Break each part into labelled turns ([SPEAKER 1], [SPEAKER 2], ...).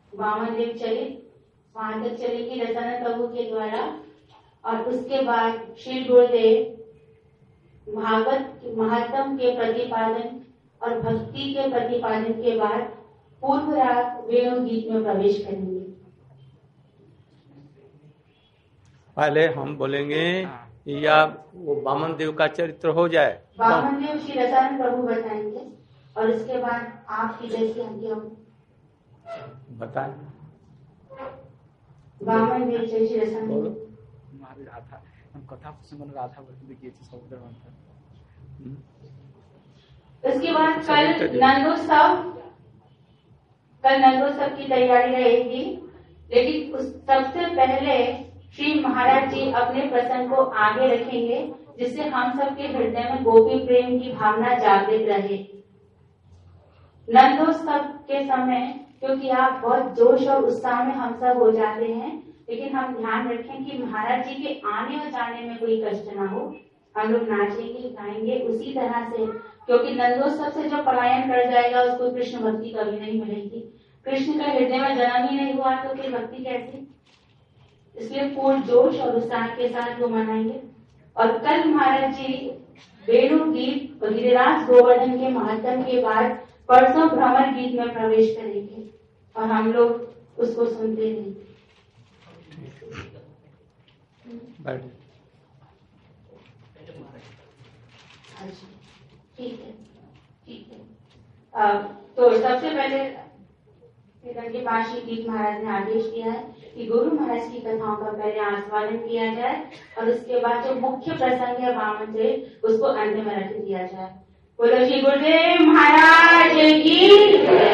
[SPEAKER 1] वामन देव चरित वहां तक चलेगी रसानंद प्रभु के द्वारा। और उसके बाद श्री गुरुदेव भागवत महात्म के प्रतिपादन और भक्ति के प्रतिपादन के बाद पूर्व राग वेणु गीत में प्रवेश करेंगे।
[SPEAKER 2] पहले हम बोलेंगे या वो वामन देव का चरित्र हो जाए।
[SPEAKER 1] वामन देव श्री रसानंद प्रभु बताएंगे और उसके बाद आपकी जैसी आज्ञा हो
[SPEAKER 2] बताएं।
[SPEAKER 1] वामन देव श्री रसानंद
[SPEAKER 3] राधा हम कथा सुन राधा बोलते देखिए समुद्र मंथन।
[SPEAKER 1] उसके बाद कल नंदोत्सव की तैयारी रहेगी, लेकिन उस सबसे पहले श्री महाराज जी अपने प्रसंग को आगे रखेंगे जिससे हम सबके हृदय में गोपी प्रेम की भावना जागृत रहे। नंदोत्सव के समय क्योंकि आप बहुत जोश और उत्साह में हम सब हो जाते हैं, लेकिन हम ध्यान रखें कि महाराज जी के आने और जाने में कोई कष्ट ना हो। हम लोग नाचेंगे गाएंगे उसी तरह से, क्योंकि नंदोत्सव से जो पलायन कर जाएगा उसको कृष्ण भक्ति कभी नहीं मिलेगी। कृष्ण का हृदय में जन्म ही नहीं हुआ तो फिर भक्ति कैसी। इसलिए पूर्ण जोश और उत्साह के साथ वो मनाएंगे। और कल महाराज जी वेणु गीत गिरिराज गोवर्धन के महात्म के बाद परसों भ्रमर गीत में प्रवेश करेंगे और हम लोग उसको सुनते रहेंगे। ठीक है, ठीक है। तो सबसे पहले के पास श्री गीत महाराज ने आदेश दिया है कि गुरु महाराज की कथाओं का पहले आस्वादन किया जाए और उसके बाद जो मुख्य प्रसंग है वामन से उसको अंत में रख दिया जाए। बोलो श्री गुरुदेव महाराज की।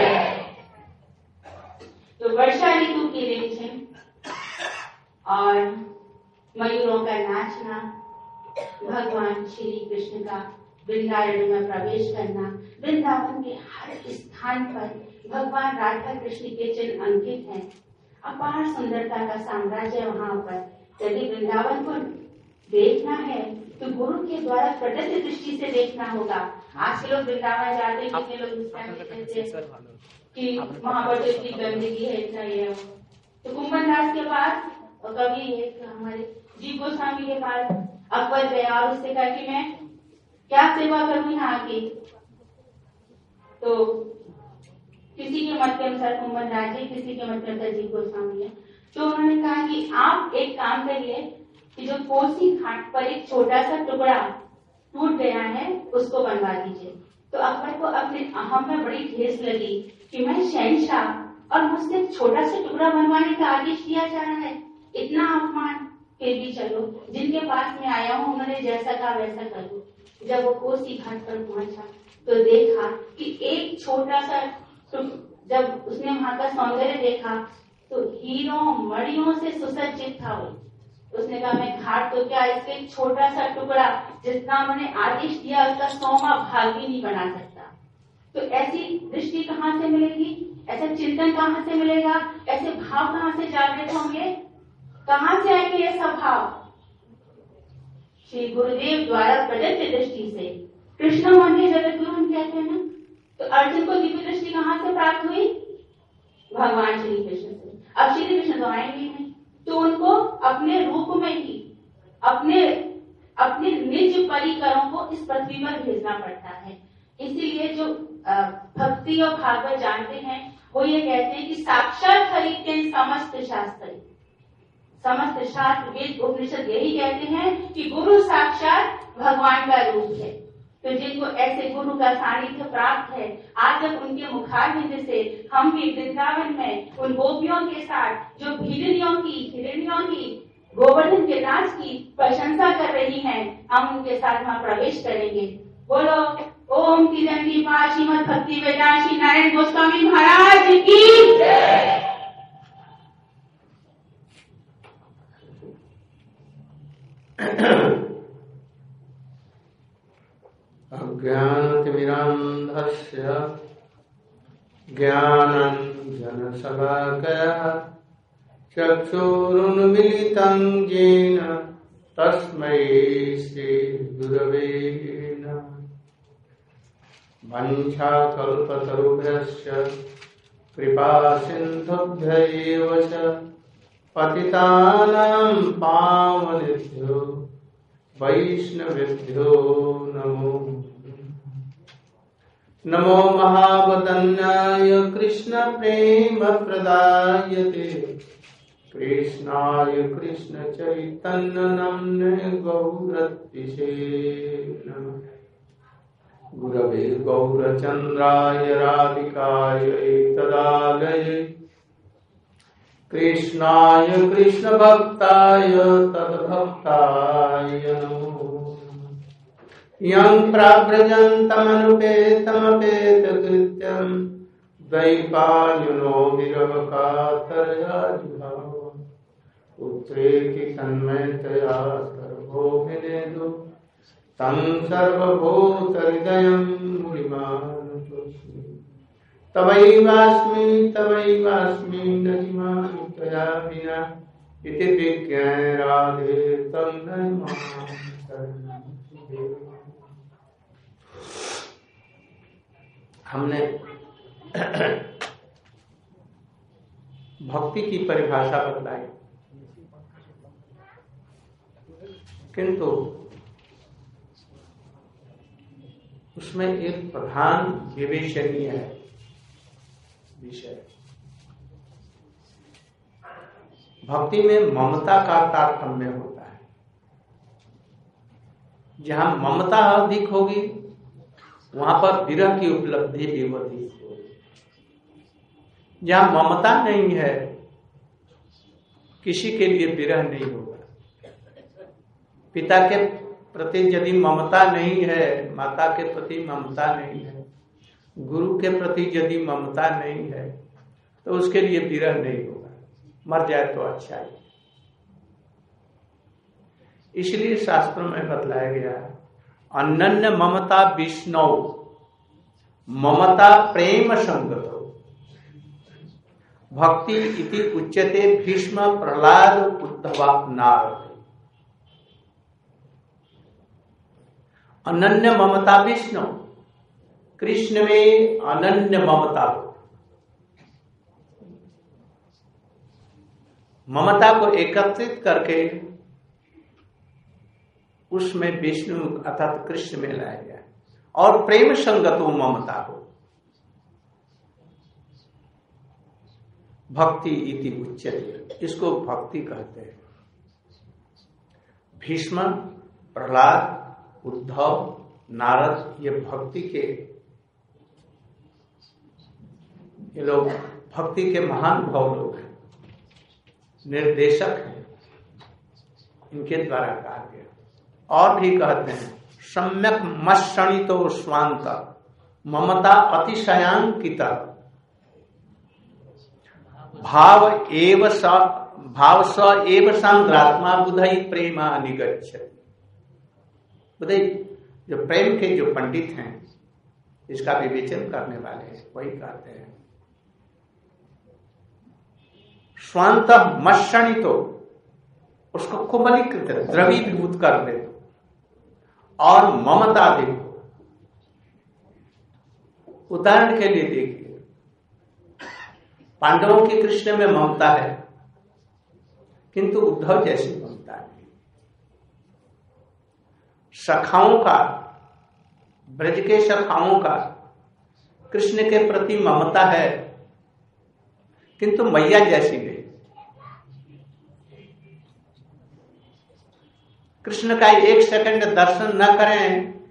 [SPEAKER 1] तो वर्षा ऋतु की रिमझिम और मयूरों का नाचना, भगवान श्री कृष्ण का वृंदावन में प्रवेश करना, वृंदावन के हर स्थान पर भगवान राधा कृष्ण के चिन्ह अंकित हैं। अपार सुंदरता का साम्राज्य वहाँ पर। यदि वृंदावन को देखना है तो गुरु के द्वारा प्रदत्त दृष्टि से देखना होगा। आज के लोग वृंदावन जाते हैं, कितने लोग इस टाइम कहते हैं कि वहाँ पर इतनी गंदगी है, इतना ये। तो कुंभन दास के पास और कभी एक हमारे जी गोस्वामी के पास अकबर गया और उससे कहा कि मैं क्या सेवा करूं यहाँ की। तो किसी के मत के अनुसार कुंभन राज है, किसी के मत के अनुसार जी गोस्वामी है। तो उन्होंने कहा कि आप एक काम करिए कि जो कोसी घाट पर एक छोटा सा टुकड़ा टूट गया है उसको बनवा दीजिए। तो अकबर को अपने अहम में बड़ी ठेस लगी कि मैं शहंशाह और मुझसे छोटा सा टुकड़ा बनवाने का आदेश दिया जा रहा है, इतना अपमान। फिर भी चलो, जिनके पास में आया हूँ उन्होंने जैसा कहा वैसा करो। जब वो कोसी घाट पर पहुंचा तो देखा कि एक छोटा सा, जब उसने वहां का सौंदर्य देखा तो हीरों मणियों से सुसज्जित था वो। उसने कहा मैं घाट तो क्या, इसके एक छोटा सा टुकड़ा जितना उन्होंने आदेश दिया उसका 100वां भाग भी नहीं बना सकता। तो ऐसी दृष्टि कहाँ से मिलेगी, ऐसा चिंतन कहाँ से मिलेगा, ऐसे भाव कहाँ से जागृत होंगे, कहाँ से आएंगे ये सब भाव। श्री गुरुदेव द्वारा प्रदत्त दृष्टि से। कृष्ण वंदे जगत गुरु कहते हैं ना, तो अर्जुन को दिव्य दृष्टि कहाँ से प्राप्त हुई, भगवान श्री कृष्ण से। अब श्री कृष्ण तो आएंगे नहीं, तो उनको अपने रूप में ही अपने निज परिकरों को इस पृथ्वी पर भेजना पड़ता है। इसीलिए जो भक्ति और भागवत जानते हैं वो ये कहते हैं कि साक्षात खरीदते हैं समस्त शास्त्र, समस्त शास्त्र वेद उपनिषद यही कहते हैं कि गुरु साक्षात भगवान का रूप है। तो जिनको ऐसे गुरु का सानिध्य प्राप्त है, आज जब उनके मुखारविंद से हम भी वृंदावन में उन गोपियों के साथ जो हिरनियों की गोवर्धन के नाच की प्रशंसा कर रही हैं, हम उनके साथ वहाँ प्रवेश करेंगे। बोलो ओम तिरंगी पा श्रीमद भक्ति वेदांत श्री नारायण गोस्वामी महाराज की जय।
[SPEAKER 2] अज्ञानतिमिरान्धस्य ज्ञानाञ्जनशलाकया चक्षुरुन्मीलितं येन तस्मै श्रीगुरवे नमः। वञ्चाकल्पतरुभ्यश्च कृपा सिन्धुभ्यैव च पतितानां पावनेभ्यो वैष्णवेभ्यो नमो नमो महावदन्याय कृष्ण प्रेम प्रदायते कृष्णाय कृष्ण चैतन्य नाम्ने गौरत्विषे नमः गुरवे गौरचन्द्राय राधिकाय तदालये कृष्णाय कृष्ण भक्ताय तद्भक्ताय नमो यं प्राव्रजन्तमनुपेतमपेतकृत्यं द्वैपायनो विरहकातरया जुहाव पुत्रेति तन्मयतया सर्वोऽभिनेदु तं सर्वभूतहृदयं मुनिमानतोऽस्मि तवैवास्मि न जिमामि त्वया विना इति विज्ञाय राधे तं नमामि। हमने भक्ति की परिभाषा बतलाई, किंतु उसमें एक प्रधान विवेचनीय है विषय। भक्ति में ममता का तारतम्य होता है। जहां ममता अधिक होगी वहां पर विरह की उपलब्धि भी होती है। जहां ममता नहीं है किसी के लिए विरह नहीं होगा। पिता के प्रति यदि ममता नहीं है, माता के प्रति ममता नहीं है, गुरु के प्रति यदि ममता नहीं है तो उसके लिए विरह नहीं होगा। मर जाए तो अच्छा ही। इसलिए शास्त्रों में बतलाया गया अनन्य ममता विष्णु ममता प्रेम संगतो भक्ति इति उच्यते भीष्म प्रहलाद उद्धव नारद। अनन्य ममता विष्णु, कृष्ण में अनन्य ममता हो। ममता को एकत्रित करके उसमें विष्णु अर्थात कृष्ण में लाया गया और प्रेम संगतो ममता हो। भक्ति इति उच्यते, इसको भक्ति कहते हैं। भीष्म, प्रहलाद, उद्धव, नारद ये भक्ति के ये लोग भक्ति के महान भाव लोग हैं, निर्देशक हैं। इनके द्वारा कहा गया। और भी कहते हैं सम्यक मश्रणितो स्वांत ममता अतिशयांकिता भाव स एव सांद्रात्मा बुधई प्रेमा निगच्छति। बुधई जो प्रेम के जो पंडित हैं, इसका विवेचन करने वाले हैं, वही कहते हैं स्वांत मश्रणितो, उसको कुमलीकृत द्रवीभूत कर दे और ममता दे। उदाहरण के लिए देखिए, पांडवों की कृष्ण में ममता है किंतु उद्धव जैसी ममता नहीं। सखाओं का, ब्रज के सखाओं का कृष्ण के प्रति ममता है किंतु मैया जैसी नहीं। कृष्ण का एक सेकंड दर्शन न करें,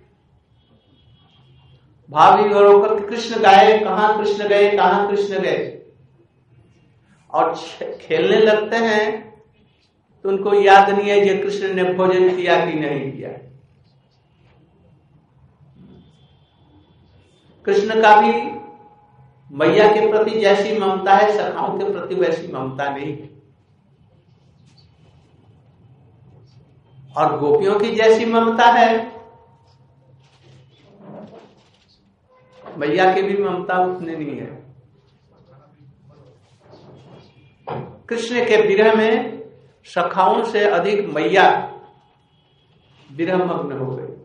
[SPEAKER 2] भावी होकर कृष्ण गए, कहां कृष्ण गए, कहां कृष्ण गए, और खेलने लगते हैं तो उनको याद नहीं है कि कृष्ण ने भोजन किया कि नहीं किया। कृष्ण का भी मैया के प्रति जैसी ममता है, सखाओं के प्रति वैसी ममता नहीं है। और गोपियों की जैसी ममता है, मैया की भी ममता उतनी नहीं है। कृष्ण के विरह में सखाओं से अधिक मैया विरहमग्न हो गई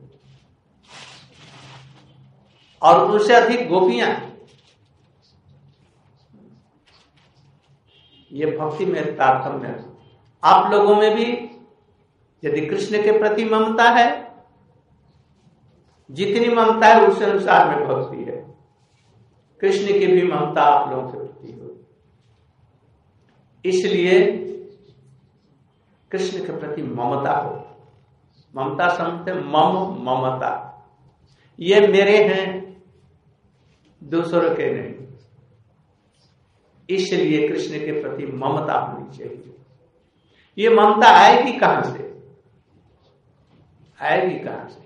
[SPEAKER 2] और उनसे अधिक गोपियां। ये भक्ति में तारतम्य है। आप लोगों में भी यदि कृष्ण के प्रति ममता है, जितनी ममता है उस अनुसार में भक्ति है। कृष्ण की भी ममता आप लोगों के प्रति हो, इसलिए कृष्ण के प्रति ममता हो। ममता समझते ममता, ये मेरे हैं, दूसरों के नहीं। इसलिए कृष्ण के प्रति ममता होनी चाहिए। ये ममता आएगी कहां से? आएगी कहां से?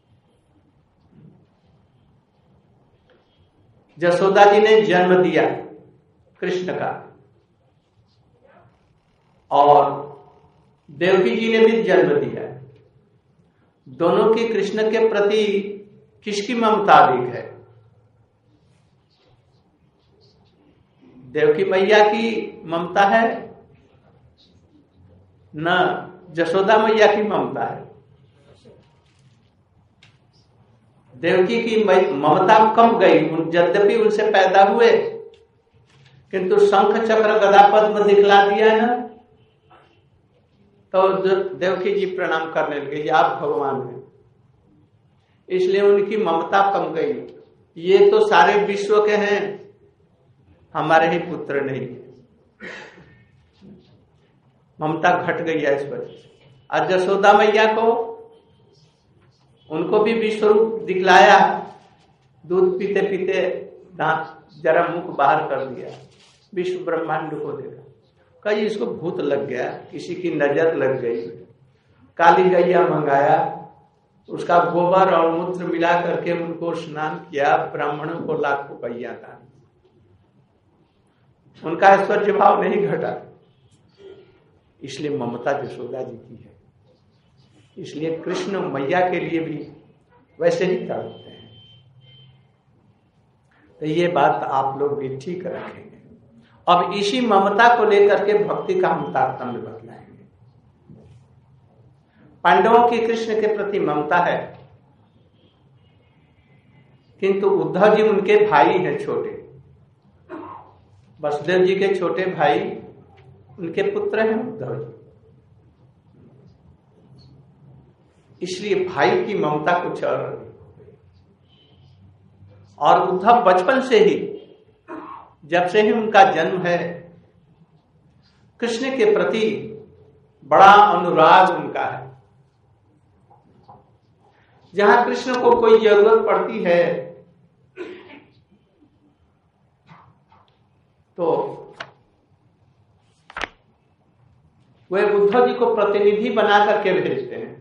[SPEAKER 2] यशोदा जी ने जन्म दिया कृष्ण का, और देवकी जी ने भी जन्म दिया। दोनों की कृष्ण के प्रति किसकी ममता अधिक है? देवकी मैया की ममता है न यशोदा मैया की ममता है? देवकी की ममता कम गई, यद्यपि उनसे पैदा हुए, किंतु शंख चक्र गदा पद्म दिखला दिया है ना, तो देवकी जी प्रणाम करने लगे, आप भगवान हैं। इसलिए उनकी ममता कम गई। ये तो सारे विश्व के हैं, हमारे ही पुत्र नहीं। ममता घट गई है इस वजह से। और यशोदा मैया को, उनको भी विश्वरूप दिखलाया, दूध पीते पीते दांत जरा मुख बाहर कर दिया, विश्व ब्रह्मांड को देखा। कहीं इसको भूत लग गया, किसी की नजर लग गई, काली गैया मंगाया, उसका गोबर और मूत्र मिला करके उनको स्नान किया, ब्राह्मणों को लाखों गैया दान। उनका ऐश्वर्य भाव नहीं घटा, इसलिए ममता यशोदा जी की है। इसलिए कृष्ण मैया के लिए भी वैसे ही करते हैं। तो ये बात आप लोग भी ठीक रखेंगे। अब इसी ममता को लेकर के भक्ति का हम तारतम्य बतलाएंगे। पांडवों की कृष्ण के प्रति ममता है, किंतु उद्धव जी उनके भाई हैं छोटे, वसुदेव जी के छोटे भाई उनके पुत्र हैं उद्धव जी। इसलिए भाई की ममता कुछ और उद्धव बचपन से ही, जब से ही उनका जन्म है, कृष्ण के प्रति बड़ा अनुराग उनका है। जहां कृष्ण को कोई जरूरत पड़ती है तो वे उद्धव जी को प्रतिनिधि बना करके भेजते हैं।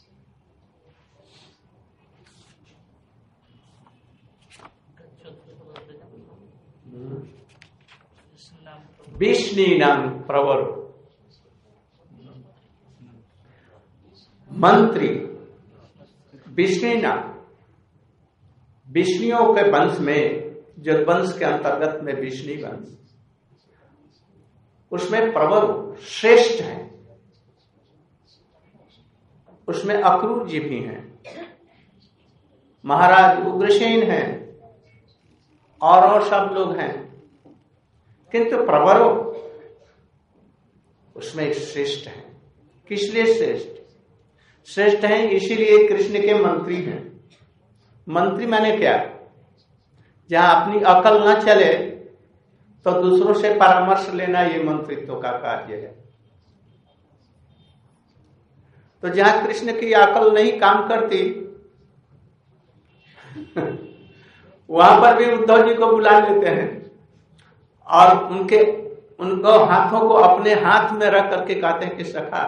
[SPEAKER 2] विष्णु नाम प्रवर मंत्री, विष्णु नाम, विष्णुओं के वंश में, जो वंश के अंतर्गत में विष्णु वंश, उसमें प्रवर श्रेष्ठ है। उसमें अक्रूर जी भी हैं, महाराज उग्रसेन हैं, और सब लोग हैं, किंतु प्रवरो उसमें श्रेष्ठ है। किस लिए श्रेष्ठ? श्रेष्ठ हैं इसीलिए कृष्ण के मंत्री हैं। मंत्री माने क्या? जहां अपनी अकल न चले तो दूसरों से परामर्श लेना, ये मंत्रित्व का कार्य है। तो जहां कृष्ण की अकल नहीं काम करती वहां पर भी उद्धव जी को बुला लेते हैं और उनको हाथों को अपने हाथ में रख करके कहते हैं कि सखा,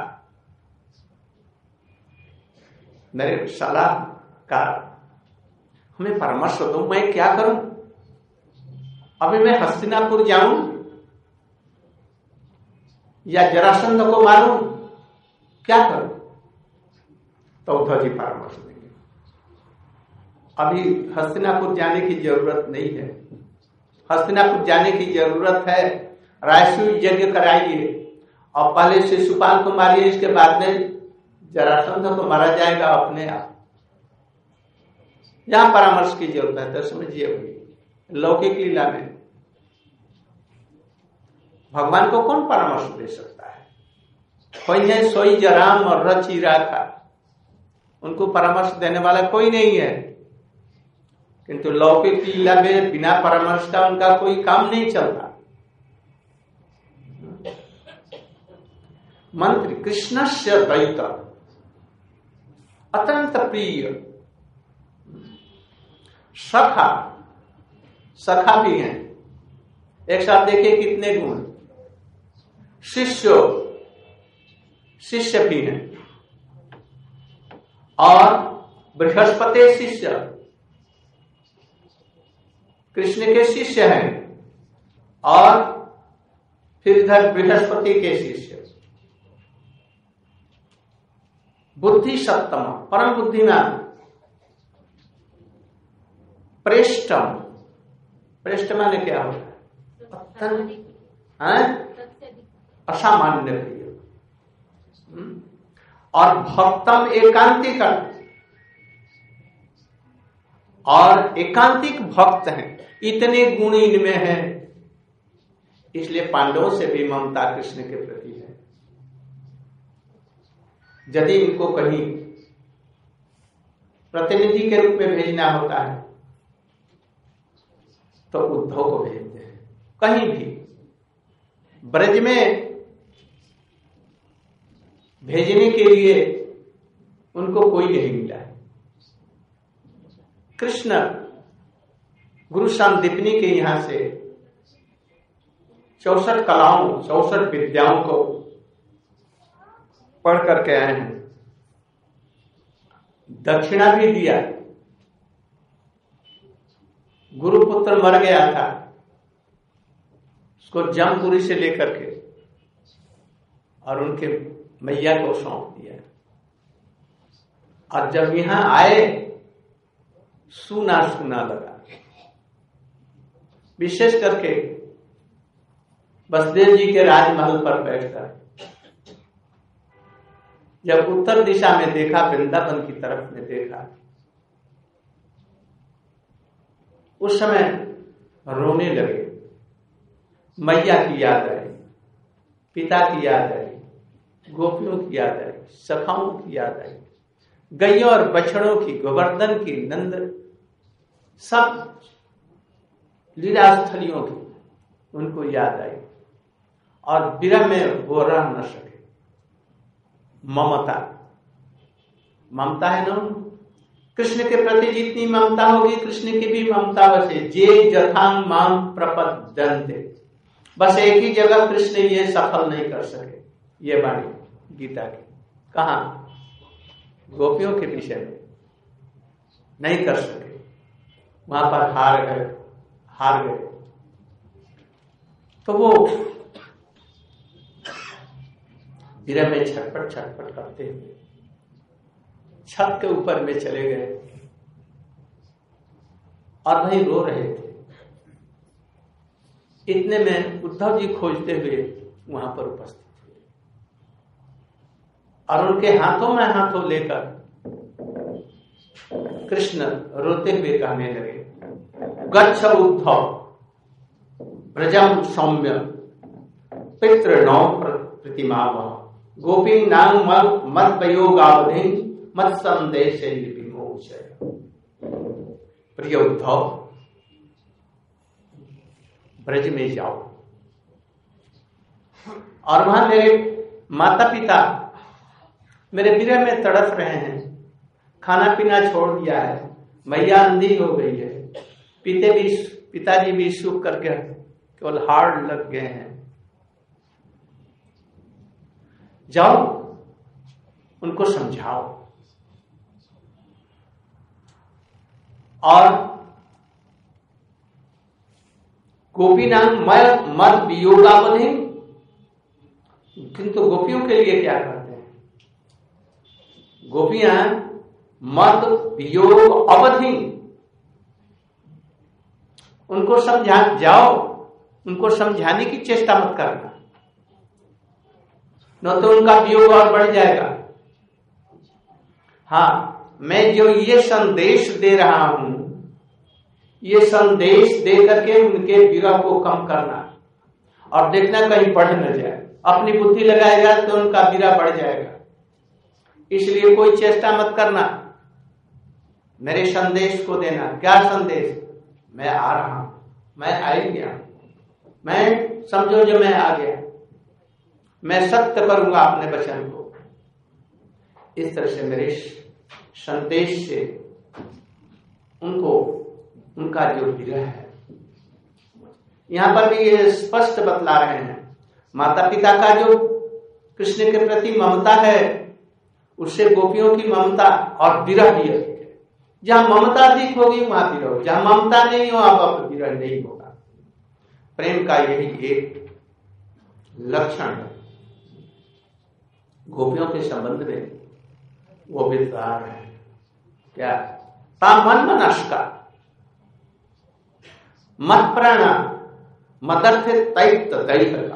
[SPEAKER 2] मेरे सलाह का हमें परामर्श दो, मैं क्या करूं? अभी मैं हस्तिनापुर जाऊं या जरासंध को मारूं, क्या करूं? तो उद्धव जी परामर्श देंगे। अभी हस्तिनापुर जाने की जरूरत नहीं है। हस्तिनापुर जाने की जरूरत है, रायसूय यज्ञ कराइए और पहले शिशुपाल को मारिए, इसके बाद में जरासंध को मारा जाएगा अपने आप। यहां परामर्श की जरूरत है, तो समझिए लौकिक लीला में भगवान को कौन परामर्श दे सकता है? कोई है सोई जराम और रची राखा, उनको परामर्श देने वाला कोई नहीं है। किंतु लौकिक लीला में बिना परामर्श का उनका कोई काम नहीं चलता। मंत्री कृष्णस्य द्वैत अत्यंत प्रिय, सखा, सखा भी हैं। एक साथ देखिए कितने गुण। शिष्य, शिष्य भी हैं, और बृहस्पति शिष्य, कृष्ण के शिष्य हैं, और फिर इधर बृहस्पति के शिष्य। बुद्धि सप्तम, परम बुद्धिमान। प्रेष्ठम, प्रेष्ठ माने क्या होता है? असामान्य प्रिय। और भक्तम एकांतिक, और एकांतिक भक्त हैं। इतने गुण इनमें हैं, इसलिए पांडवों से भी ममता कृष्ण के प्रति है। यदि इनको कहीं प्रतिनिधि के रूप में भेजना होता है तो उद्धव को भेजते हैं। कहीं भी ब्रज में भेजने के लिए उनको कोई नहीं मिला है। कृष्ण गुरु संदीपनी के यहां से 64 कलाओं, 64 विद्याओं को पढ़ करके आए हैं। दक्षिणा भी दिया। गुरुपुत्र मर गया था, उसको जमपुरी से लेकर के और उनके मैया को सौंप दिया। और जब यहां आए सूना सूना लगा। विशेष करके वसुदेव जी के राजमहल पर बैठकर जब उत्तर दिशा में देखा, वृंदावन की तरफ में देखा, उस समय रोने लगे। मैया की याद आई, पिता की याद आई, गोपियों की याद आई, सखाओं की याद आई, गैयों और बछड़ों की, गोवर्धन की, नंद, सब लीलास्थलियों की उनको याद आई। और विरह में वो रह न सके। ममता, ममता है ना, कृष्ण के प्रति जितनी ममता होगी कृष्ण की भी ममता बसे। जे जथांग माम प्रपद्यन्ते, बस एक ही जगह कृष्ण ये सफल नहीं कर सके। ये वाणी गीता की। कहा? गोपियों के विषय में नहीं कर सके, वहां पर हार गए। तो वो विरह में छटपट करते हुए छत के ऊपर में चले गए और वहीं रो रहे थे। इतने में उद्धव जी खोजते हुए वहां पर उपस्थित हुए और उनके हाथों में हाथों लेकर कृष्ण रोते हुए कहने लगे, गच्छ उद्धव ब्रजम सौम्य पितृणौ प्रतिमा गोपी नाम मत वियोगावधि मत संदेश विमोचय। प्रिय उद्धव, ब्रज में जाओ और वहां मेरे माता पिता मेरे विरह में तड़प रहे हैं। खाना पीना छोड़ दिया है, मैया अंधी हो गई है, पिताजी भी सूख करके केवल हाड़ लग गए हैं। जाओ उनको समझाओ और गोपीनाम मत वियोगावधि, किंतु गोपियों के लिए क्या करते हैं? गोपियां मत वियोग अवधि, उनको समझा जाओ, उनको समझाने की चेष्टा मत करना, न तो उनका वियोग और बढ़ जाएगा। हाँ, मैं जो ये संदेश दे रहा हूं, ये संदेश दे करके उनके विरह को कम करना और देखना कहीं बढ़ न जाए। अपनी बुद्धि लगाएगा तो उनका बीरा बढ़ जाएगा। इसलिए कोई चेष्टा मत करना मेरे संदेश को देना। क्या संदेश? मैं आ रहा हूं, मैं आ ही गया, मैं समझो जो मैं आ गया, मैं सत्य करूंगा अपने वचन को। इस तरह से मेरे संदेश से उनको उनका जो विरह है, यहां पर भी ये स्पष्ट बतला रहे हैं। माता पिता का जो कृष्ण के प्रति ममता है, उससे गोपियों की ममता और विरह भी अधिक है। जहां ममता अधिक होगी वहां विरह हो, जहां ममता नहीं हो आप विरह नहीं होगा। प्रेम का यही एक लक्षण है। गोपियों के संबंध में वो विचार है क्या? तामन मनस्का मत प्राणा मदर्थ दैत्य दैह का।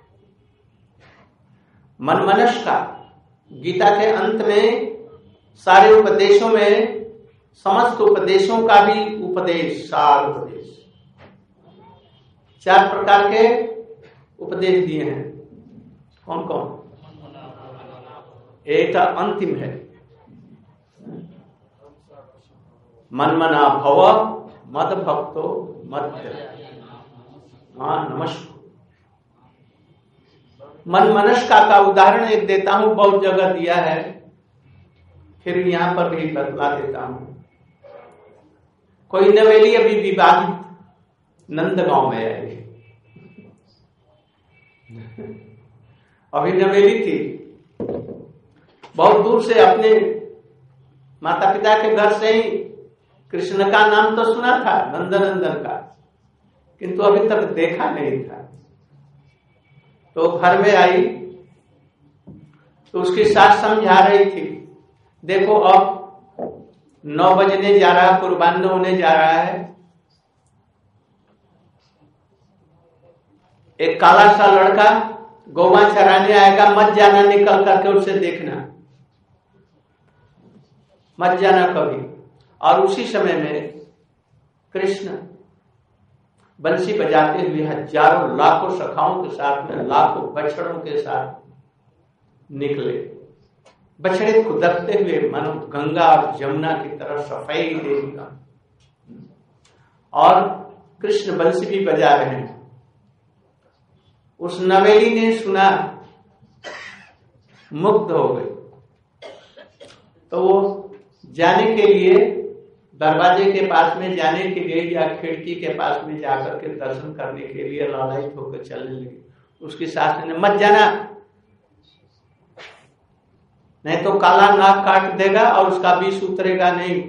[SPEAKER 2] मन मनस्का गीता के अंत में सारे उपदेशों में समस्त उपदेशों का भी उपदेश, सार उपदेश, 4 प्रकार के उपदेश दिए हैं। कौन कौन? एक अंतिम है, मन मना भव मद भक्तो मध्य। हाँ, नमस्कार। मन मनस्का का उदाहरण एक देता हूं, बहुत जगह दिया है, फिर यहां पर भी बतला देता हूं। कोई नवेली अभी विवाहित नंदगांव में आई, अभी नवेली थी, बहुत दूर से अपने माता पिता के घर से ही कृष्ण का नाम तो सुना था, नंदनंदन का, किंतु अभी तक देखा नहीं था। तो घर में आई तो उसकी सास समझा रही थी, देखो अब 9 बजने जा रहा, कुर्बान होने जा रहा है, एक काला सा लड़का गौवा चराने आएगा, मत जाना, निकल करके उसे देखना, मत जाना कभी। और उसी समय में कृष्ण बंसी बजाते हुए हजारों लाखों सखाओं के साथ में, लाखों बछड़ों के साथ निकले। बछड़े खुदकते हुए मानो गंगा और जमुना की तरफ सफाई देगा, और कृष्ण बंसी भी बजा रहे हैं। उस नवेली ने सुना, मुग्ध हो गई। तो वो जाने के लिए दरवाजे के पास में जाने के लिए या खिड़की के पास में जाकर के दर्शन करने के लिए लालायित होकर चलने लगी। उसकी सास ने, मत जाना, नहीं तो काला नाक काट देगा और उसका विष उतरेगा नहीं।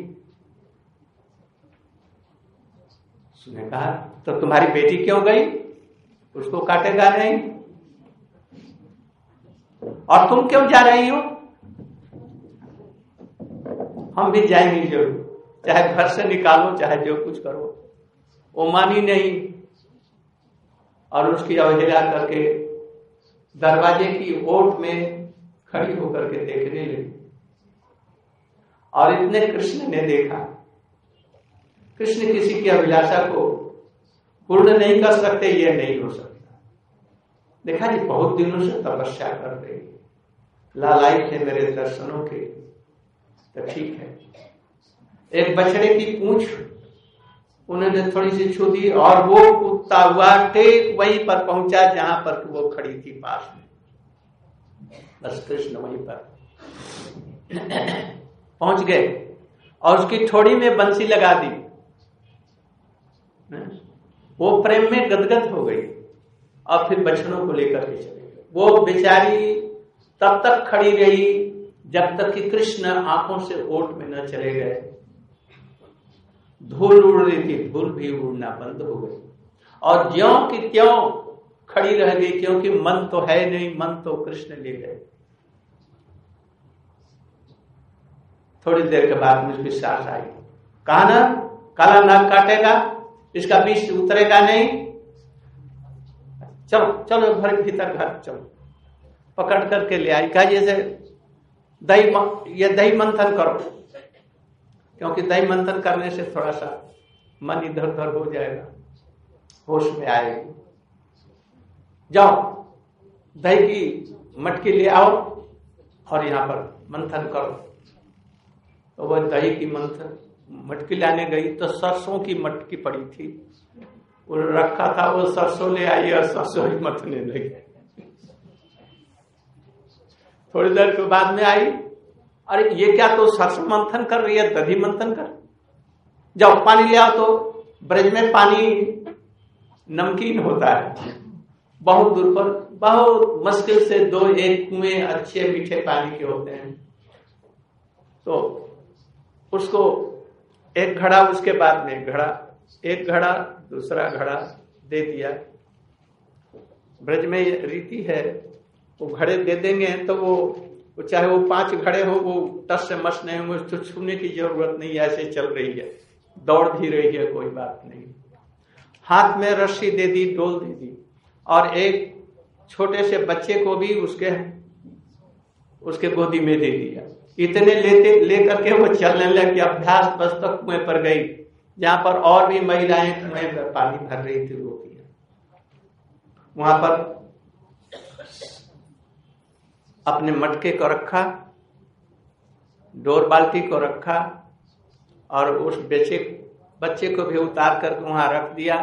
[SPEAKER 2] उसने कहा, तो तुम्हारी बेटी क्यों गई? उसको काटेगा नहीं। और तुम क्यों जा रही हो? हम भी जाएंगे जरूर, चाहे घर से निकालो, चाहे जो कुछ करो। वो मानी नहीं और उसकी अवहेला करके दरवाजे की ओट में खड़ी होकर के देखने लगी। और इतने कृष्ण ने देखा। कृष्ण किसी की अभिलाषा को पूर्ण नहीं कर सकते, ये नहीं हो सकता। देखा जी, बहुत दिनों से तपस्या कर रही, लालायित है मेरे दर्शनों के, तो ठीक है। एक बछड़े की पूंछ उन्होंने थोड़ी सी छू दी और वो कूदता हुआ ठीक वहीं पर पहुंचा जहां पर वो खड़ी थी पास में। बस कृष्ण वहीं पर पहुंच गए और उसकी ठोड़ी में बंसी लगा दी। वो प्रेम में गदगद हो गई और फिर बछड़ों को लेकर के चले गए। वो बेचारी तब तक खड़ी रही जब तक कि कृष्ण आंखों से ओट में न चले गए। धूल उड़ रही थी, धूल भी उड़ना बंद हो गई और ज्यों की त्यों खड़ी रह गई, क्योंकि मन तो है नहीं, मन तो कृष्ण ले गए। थोड़ी देर के बाद मुझे विश्वास आई, कहा ना काला नाग काटेगा, इसका विष उतरेगा नहीं, चलो चलो घर भीतर, घर चलो। पकड़ करके ले आई, कहा जैसे दही मंथन करो, क्योंकि दही मंथन करने से थोड़ा सा मन इधर उधर हो जाएगा, होश में आएगी। जाओ दही की मटकी ले आओ और यहाँ पर मंथन करो। तो वह दही की मंथन मटकी लाने गई तो सरसों की मटकी पड़ी थी, वो रखा था, वो सरसों ले आई और सरसों ही मथने लगी। थोड़ी देर के बाद में आई, अरे ये क्या, तो सरसों मंथन कर रही है, दही मंथन कर, जाओ पानी ले आओ। तो ब्रज में पानी नमकीन होता है, बहुत दूर पर बहुत मुश्किल से 2-1 कुएं अच्छे मीठे पानी के होते हैं। तो उसको एक घड़ा, उसके बाद में घड़ा, एक घड़ा दूसरा घड़ा दे दिया। ब्रज में रीति है, वो घड़े दे देंगे तो वो चाहे वो 5 घड़े हो, वो टस से मस नहीं होंगे, उसको छूने की जरूरत नहीं, ऐसे चल रही है, दौड़ भी रही है, कोई बात नहीं। हाथ में रस्सी दे दी, डोल दे दी, और एक छोटे से बच्चे को भी उसके गोदी में दे दिया। इतने लेकर के वो चलने लगी। अभ्यास बस तक कुएं पर गई, जहां पर और भी महिलाएं कुएं पर पानी भर रही थी, गोपियां। वहां पर अपने मटके को रखा, डोर बाल्टी को रखा, और उस बच्चे को भी उतार कर वहां रख दिया।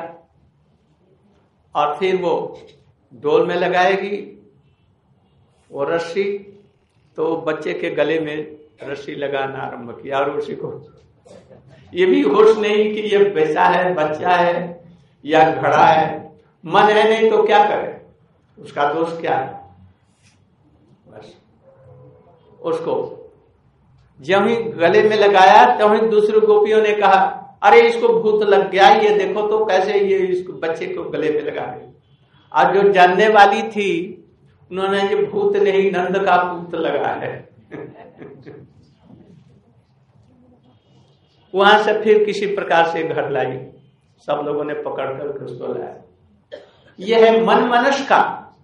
[SPEAKER 2] और फिर वो डोल में लगाएगी वो रस्सी, तो बच्चे के गले में रस्सी लगाना आरंभ किया। और उसी को ये भी होश नहीं कि ये बेचा है, बच्चा है या घड़ा है, मन है नहीं तो क्या करे, उसका दोष क्या है। बस उसको जब ही गले में लगाया तब ही दूसरी गोपियों ने कहा, अरे इसको भूत लग गया, ये देखो तो कैसे ये इसको बच्चे को गले में लगा रही। और जो जानने वाली थी उन्होंने ये भूत नहीं, नंद का भूत लगा है। वहां से फिर किसी प्रकार से घर लाई, सब लोगों ने पकड़ कर उसको लाया। यह है मन मनस का।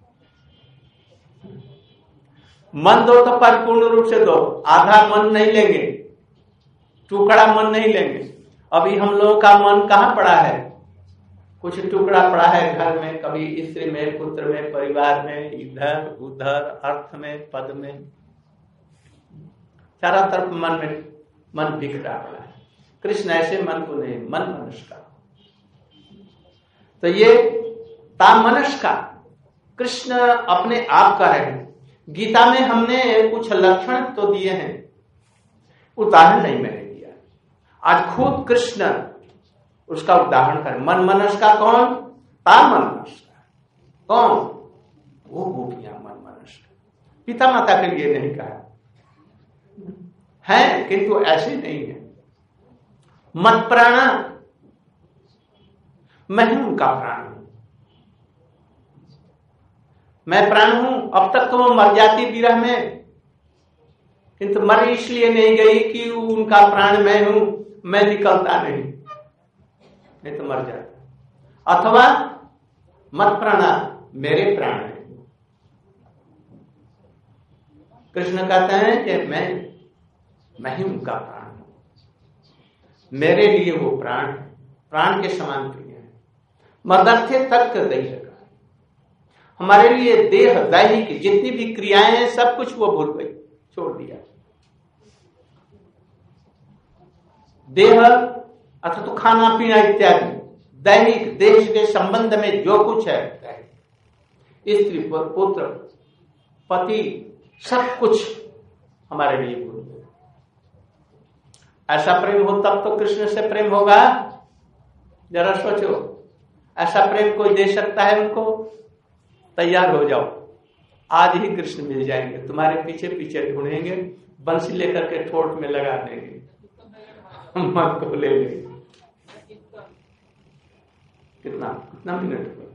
[SPEAKER 2] मन दो तो परिपूर्ण रूप से दो, आधा मन नहीं लेंगे, टुकड़ा मन नहीं लेंगे। अभी हम लोगों का मन कहाँ पड़ा है, कुछ टुकड़ा पड़ा है घर में, कभी स्त्री में, पुत्र में, परिवार में, इधर उधर, अर्थ में, पद में, चारों तरफ मन बिखरा पड़ा है। कृष्ण ऐसे मन को नहीं, मन मनुष्य का। तो ये तामनस का कृष्ण अपने आप का है। गीता में हमने कुछ लक्षण तो दिए हैं, उदाहरण नहीं मैंने दिया। आज खुद कृष्ण उसका उदाहरण करें। मन मनस का कौन? तामनस का कौन? वो गोपियां मन मनस का। पिता माता के लिए नहीं कहा है, किंतु ऐसे नहीं है। मत प्राणा, मैं हूं उनका प्राण हूं, मैं प्राण हूं। अब तक तो वो मर जाती विरह में, किंतु मर इसलिए नहीं गई कि उनका प्राण मैं हूं, मैं निकलता नहीं तो मर जाता। अथवा मत प्राणा, मेरे प्राण है। कृष्ण कहते हैं कि मैं ही उनका प्राण हूं, मेरे लिए वो प्राण है, प्राण के समान प्रिय है। मदर्थे तर्क दैहिक, हमारे लिए देह दैहिक जितनी भी क्रियाएं हैं सब कुछ वो भूल गई, छोड़ दिया। देह अथवा तो खाना पीना इत्यादि, दैनिक देश के संबंध में जो कुछ है, स्त्री पुत्र पति सब कुछ हमारे लिए भूल गए। ऐसा प्रेम हो तब तो कृष्ण से प्रेम होगा। जरा सोचो, ऐसा प्रेम कोई दे सकता है उनको? तैयार हो जाओ, आज ही कृष्ण मिल जाएंगे, तुम्हारे पीछे पीछे ढूंढेंगे, बंसी लेकर के ठोट में लगा देंगे, मन को ले लेंगे। कितना मिनट हुआ?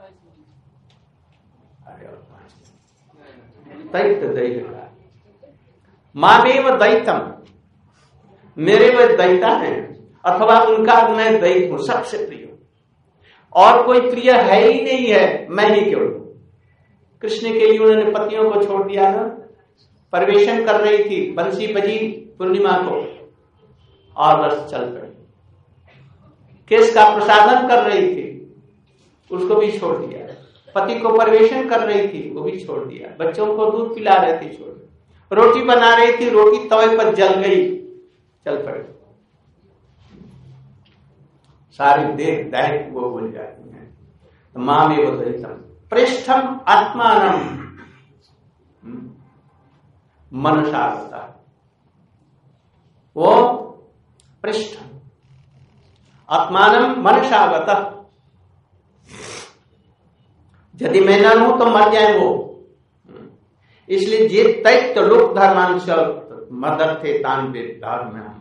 [SPEAKER 2] दैत्य दैहिका मामेव दैतम, मेरे वे दैता हैं, अथवा उनका मैं दैत हूं, सबसे प्रिय। और कोई प्रिय है ही नहीं है, मैं ही केवल। कृष्ण के लिए उन्होंने पतियों को छोड़ दिया ना, परिवेशन कर रही थी, बंसी बजी पूर्णिमा को और बस चल पड़ी। केस का प्रसादन कर रही थी, उसको भी छोड़ दिया। पति को परिवेशन कर रही थी, वो भी छोड़ दिया। बच्चों को दूध पिला रहे थे, छोड़ दिया। रोटी बना रही थी, रोटी तवे पर जल गई, चल पड़े। सारी देह दैहिक वो भूल जाती है। तो माँ में वो पृष्ठम आत्मानम मनसा होता है, वो पृष्ठ आत्मानम मनसागत। यदि मैं न हूं तो मर जाए वो। इसलिए जे दैत्य लोक धर्मांश मदर्थे तान धर्म में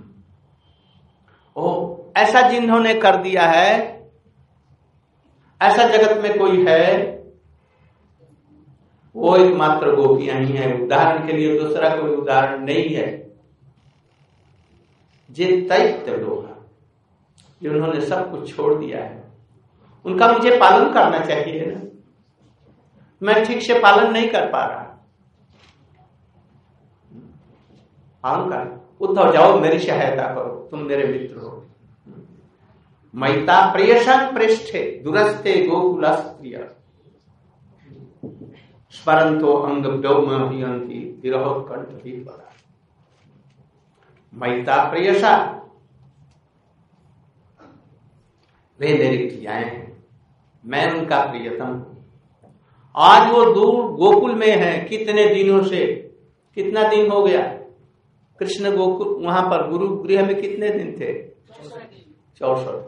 [SPEAKER 2] ओ ऐसा जिन्होंने कर दिया है, ऐसा जगत में कोई है वो एकमात्र गोपियां ही है। उदाहरण के लिए दूसरा कोई उदाहरण नहीं है। जे दैत्य लोग जिन्होंने सब कुछ छोड़ दिया है, उनका मुझे पालन करना चाहिए ना। मैं ठीक से पालन नहीं कर पा रहा। पालन कर, उद्धव जाओ, मेरी सहायता करो, तुम मेरे मित्र हो। मैता प्रियसन पृष्ठे दुरस्ते गोकुल स्त्रिय स्मरंतो अंग व्योमहियंती विरहोत्कंठ भी पड़ा। मैता प्रियसा, वे मेरी क्रियाएं हैं, मैं उनका प्रियतम हूं। आज वो दूर गोकुल में है, कितने दिनों से, कितना दिन हो गया कृष्ण गोकुल, वहां पर गुरु गृह में कितने दिन थे? 64।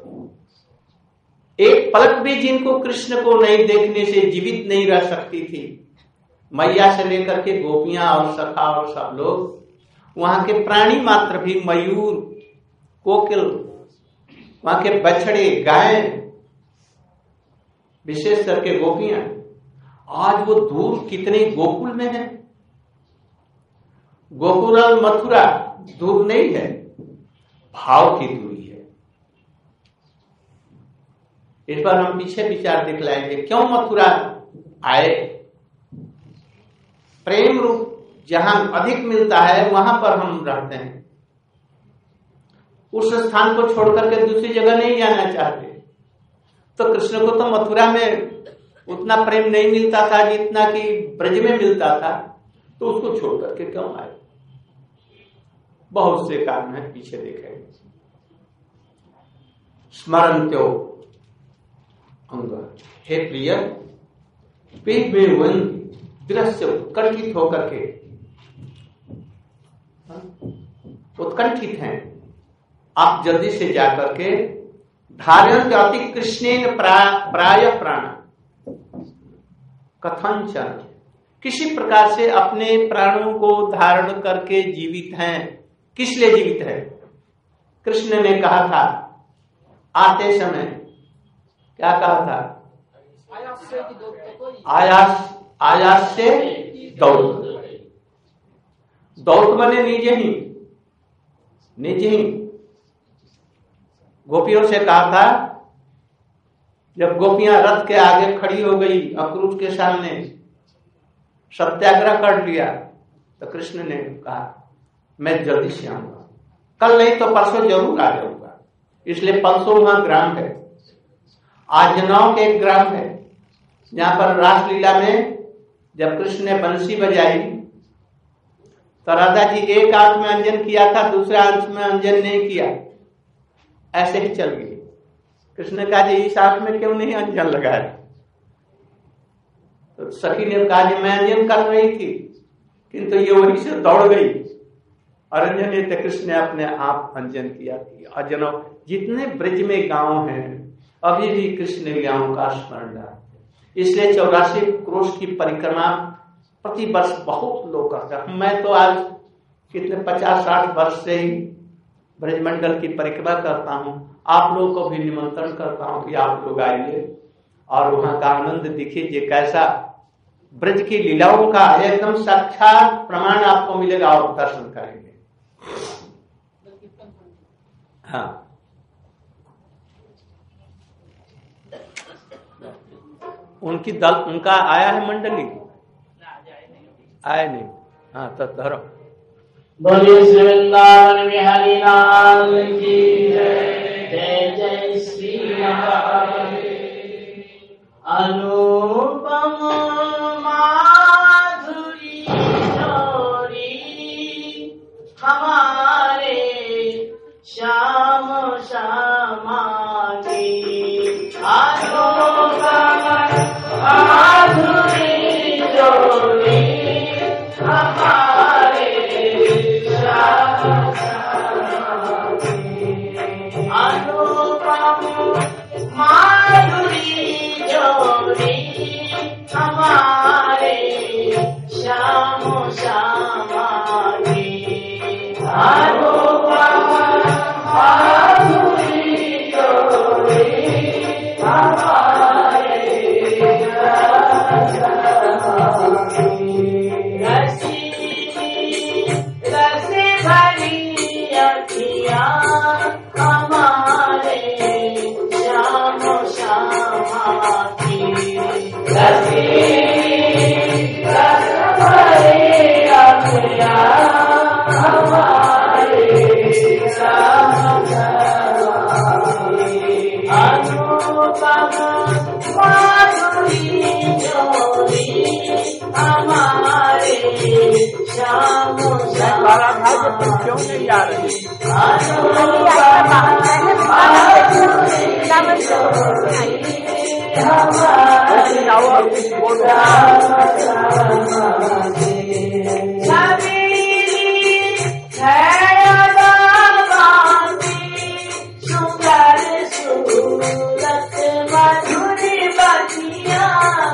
[SPEAKER 2] एक पलक भी जिनको कृष्ण को नहीं देखने से जीवित नहीं रह सकती थी। मैया से लेकर के गोपियां और सखा और सब लोग, वहां के प्राणी मात्र भी, मयूर, कोकिल, वहां के बछड़े, गाय, विशेष करके गोपियां, आज वो दूर कितने गोकुल में है। गोकुल और मथुरा दूर नहीं है, भाव की दूरी है। इस पर हम पीछे विचार दिखलाएंगे, क्यों मथुरा आए। प्रेम रूप जहां अधिक मिलता है वहां पर हम रहते हैं। उस स्थान को छोड़कर के दूसरी जगह नहीं जाना चाहते। तो कृष्ण को तो मथुरा में उतना प्रेम नहीं मिलता था जितना कि ब्रज में मिलता था, तो उसको छोड़ करके क्यों आए। बहुत से कारण है, पीछे देखेंगे। स्मरंत्यो अंग, हे प्रिय, दृश्य उत्कंठित होकर के, उत्कंठित हैं आप, जल्दी से जाकर के धारण अति कृष्णेन प्राय प्राण कथंचन, किसी प्रकार से अपने प्राणों को धारण करके जीवित हैं। किस लिए जीवित है? कृष्ण ने कहा था आते समय, क्या कहा था? आयास से दौड़, दौड़ बने निज ही। गोपियों से कहा था, जब गोपियां रथ के आगे खड़ी हो गई, अक्रूर के सामने सत्याग्रह कर लिया, तो कृष्ण ने कहा मैं जल्दी से आऊंगा, कल नहीं तो परसों जरूर आ जाऊंगा। इसलिए 500वां ग्राम है, आजनाव के एक ग्राम है, जहां पर रासलीला में जब कृष्ण ने बंसी बजाई तो राधा जी एक आंख में अंजन किया था, दूसरा आंख में अंजन नहीं किया, ऐसे ही चल गई। कृष्ण ने कहा जी इस आंख में क्यों नहीं अंजन लगाया? तो सखी ने कहा जी मैं अंजन कर रही थी, किंतु ये वहीं से दौड़ गई और अंजन ने, तो कृष्ण ने अपने आप अंजन किया। अजनो जितने ब्रज में गांव हैं अभी भी कृष्ण लीलाओं का स्मरण है। इसलिए 84 क्रोश की परिक्रमा प्रति वर्ष बहुत लोग करते हैं। मैं तो आज कितने 50-60 वर्ष से ही ब्रजमंडल की परिक्रमा करता हूँ। आप लोगों को भी निमंत्रण करता हूँ कि आप लोग आइए और वहां का आनंद देखिए, कैसा ब्रज की लीलाओं का एकदम साक्षात प्रमाण आपको मिलेगा और दर्शन करेंगे। हाँ, उनकी दल, उनका आया है मंडली, आया नहीं। हाँ तो धरो।
[SPEAKER 4] बोलिए श्री वृंदावन बिहारी लाल की जय। जय जय श्री राम। अनुपम माधुरी जोड़ी हमारे श्याम श्यामा की। अनुपम माधुरी जोड़ी हमारे श्याम श्यामा की। अनुपम माधुरी जोड़ी हमारे श्याम श्यामा की। अनुपम माधुरी जोड़ी हमारे रस भरी अखियाँ हमारे श्याम श्यामा की। रस भरी अखियाँ हमारे श्याम श्यामा की। अनुपम माधुरी जोड़ी हमारे श्याम श्यामा
[SPEAKER 2] क्यों नहीं आ रही?
[SPEAKER 4] मधुरी बतिया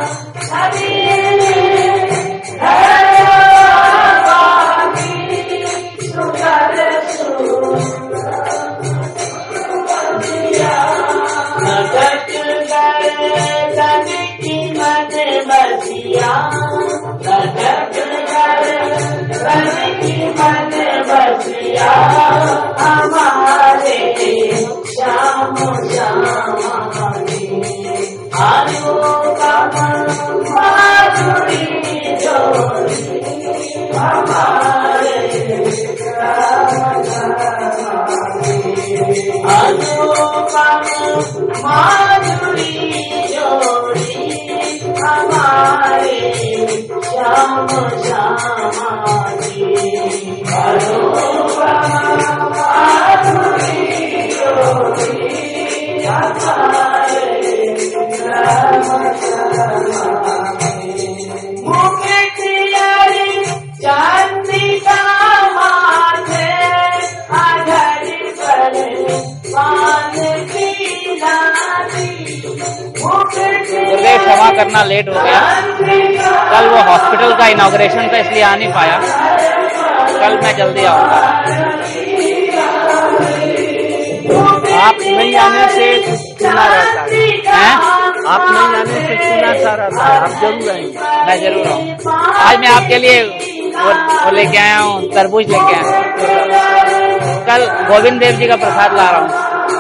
[SPEAKER 4] बसिया हमारे श्याम श्यामा की। अनुपम माधुरी जोड़ी हमारे श्याम श्यामा की। अनुपम माधुरी जोड़ी हमारे श्याम श्यामा की। अनुपम माधुरी जोड़ी हमारे श्याम श्यामा की। मुकुट यारी चंद्रिका माथे आधर पर पान की लाली।
[SPEAKER 3] दुर्गे क्षमा करना, लेट हो गया। कल वो हॉस्पिटल का इनॉग्रेशन था इसलिए आ नहीं पाया। कल मैं जल्दी आऊंगा।
[SPEAKER 2] आप नहीं आने से सुना रहता है, आप नहीं आने से सुना सा रहता है। आप जरूर आएंगे।
[SPEAKER 3] मैं जरूर आऊँ। आज मैं आपके लिए वो लेके आया हूँ, तरबूज लेके आया हूँ। कल गोविंद देव जी का प्रसाद ला रहा हूँ।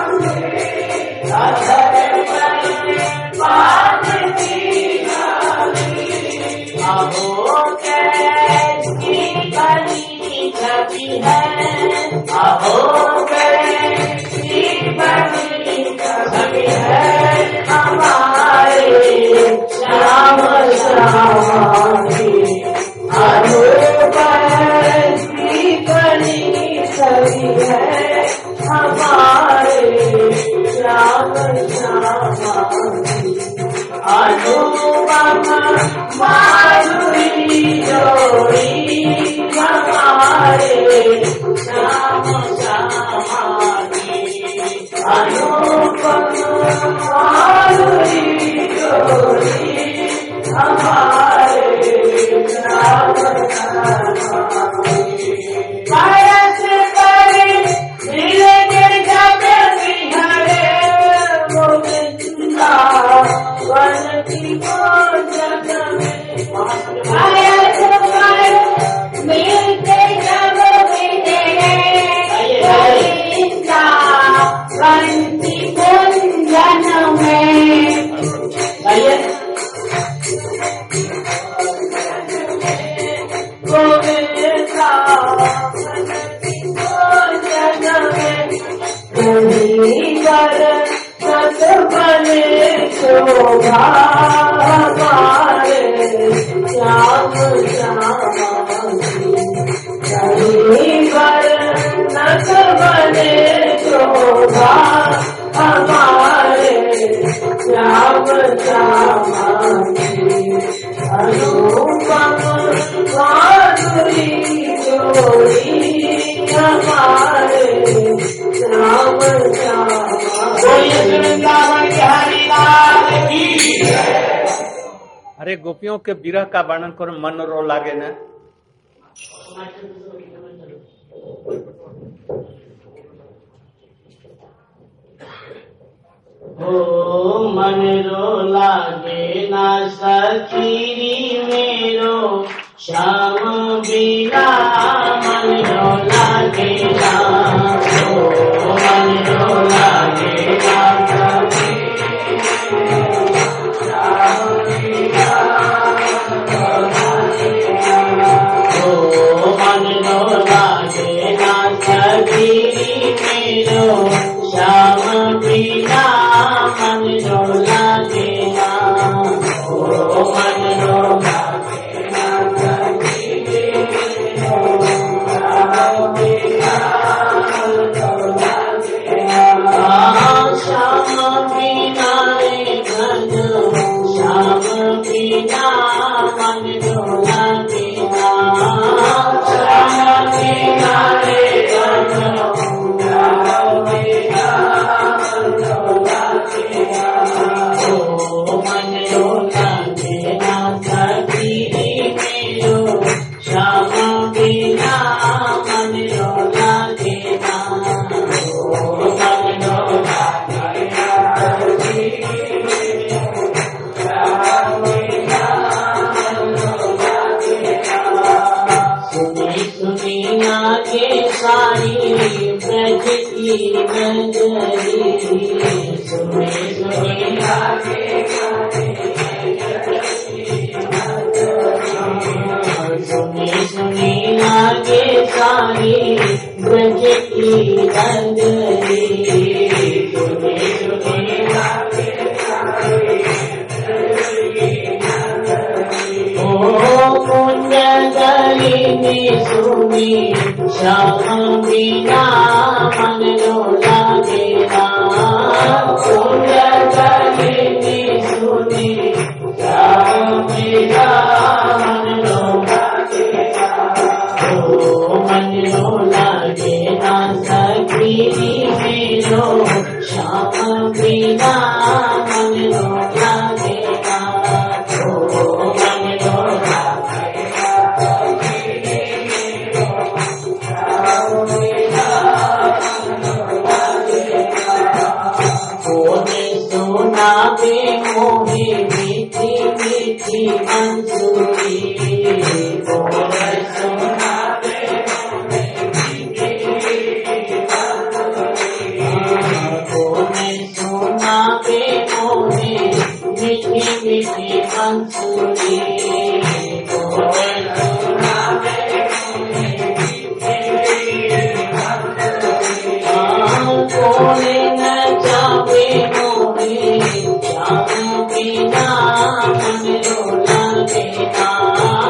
[SPEAKER 4] हमारे श्याम श्यामा की। हमारे श्याम श्यामा की। अनुपम माधुरी जोड़ी हमारे श्याम श्यामा की। अनुपम माधुरी जोड़ी हमारे श्याम श्यामा की। पारस करे मिल के जब बिहरे गोविंदा वन की जग में। पारस करे मिल के जब बिहरे गोविंदा वन की जग में। गोविंद शोभा हमारे श्याम श्याम कहीं पर नक बने शोभा हमारे श्याम श्याम अनुपम माधुरी जोड़ी हमारे श्याम श्याम।
[SPEAKER 2] अरे गोपियों के विरह का वर्णन करो, मन रो लागे ना।
[SPEAKER 5] ओ मन रो लागे ना सखीरी मेरो श्याम बिना मन रो लागे ना। ओ मन रो लागे ना श्याम बिना मन रो लागे ना। ओ मन रो लागे ना श्याम बिना रे धन श्याम बिना मन रो लागे ना। श्याम बिना रे धन सारी ब्रज की नगरी सुने सुने लागे सुने सुने लागे सारी ब्रज की नगरी सुने सुने लागे ओ पुण्य गली में सुनी श्याम बिना मन रो लागे ना। पुण्य गली में सुनी श्याम बिना मन रो लागे ना। ओ मन रो लागे ना सखीरी मेरो श्याम बिना मन रो लागे ना। ओ मन रो लागे सोना पे मोहे मीठी मीठी मंसूरी सोना पे सोना पे मोहे मीठी मीठी मंसूरी कोने न जावे मोहे श्याम बिना मन रो लागे ना।